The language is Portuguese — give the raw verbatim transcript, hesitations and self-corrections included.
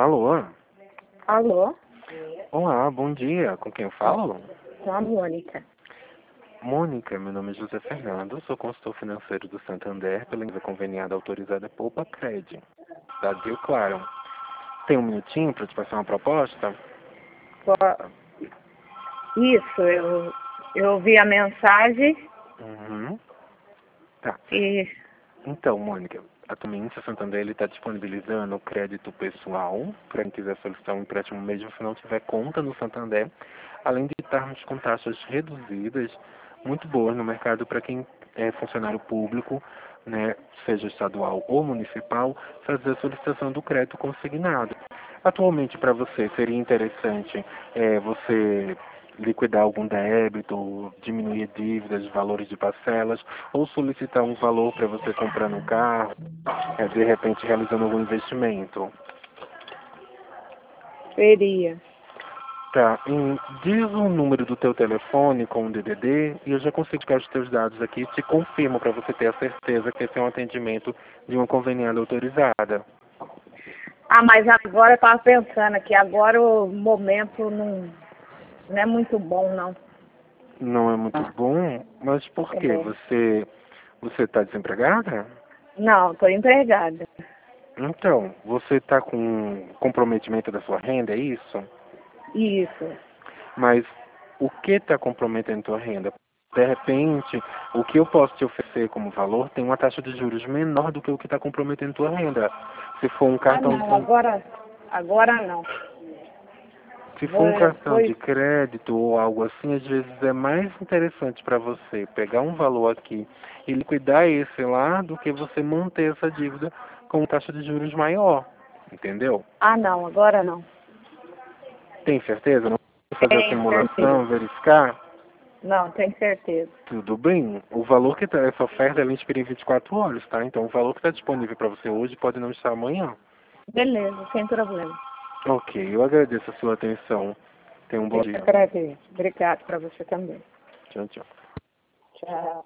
Alô? Alô? Olá, bom dia. Com quem eu falo? Sou a Mônica. Mônica, meu nome é José Fernando, sou consultor financeiro do Santander pela empresa conveniada autorizada Poupa Cred, da Rio Claro. Tem um minutinho para te passar uma proposta? Po- Isso, eu, eu vi a mensagem Uhum. Tá. e... Então, Mônica, atualmente o Santander está disponibilizando o crédito pessoal para quem quiser solicitar um empréstimo mesmo se não tiver conta no Santander, além de estarmos com taxas reduzidas, muito boas no mercado para quem é funcionário público, né, seja estadual ou municipal, fazer a solicitação do crédito consignado. Atualmente, para você, seria interessante é, você liquidar algum débito, diminuir dívidas, valores de parcelas, ou solicitar um valor para você comprar um carro, é, de repente realizando algum investimento. Seria. Tá, em, diz o número do teu telefone com o D D D e eu já consigo pegar os teus dados aqui e te confirmo para você ter a certeza que esse é um atendimento de uma conveniada autorizada. Ah, mas agora eu estava pensando que agora o momento não, não é muito bom, não. Não é muito bom, mas por quê? É. Você você está desempregada? Não, estou empregada. Então, você está com comprometimento da sua renda, é isso? Isso. Mas o que está comprometendo tua renda? De repente, o que eu posso te oferecer como valor tem uma taxa de juros menor do que o que está comprometendo tua renda. Se for um Ah, cartão, não, agora, agora não. se for Vou, um cartão vou, de crédito ou algo assim, às vezes é mais interessante para você pegar um valor aqui e liquidar esse lá do que você manter essa dívida com taxa de juros maior. Entendeu? ah, não, agora não. Tem certeza? Não pode fazer a Tenho certeza. simulação, verificar? Não, tenho certeza. Tudo bem. O valor que tá, essa oferta ela expira em vinte e quatro horas, tá? Então o valor que está disponível para você hoje pode não estar amanhã. Beleza, sem problema. Ok, eu agradeço a sua atenção. Tenha um bom Eu dia. agradeço. Obrigado para você também. Tchau, tchau. Tchau.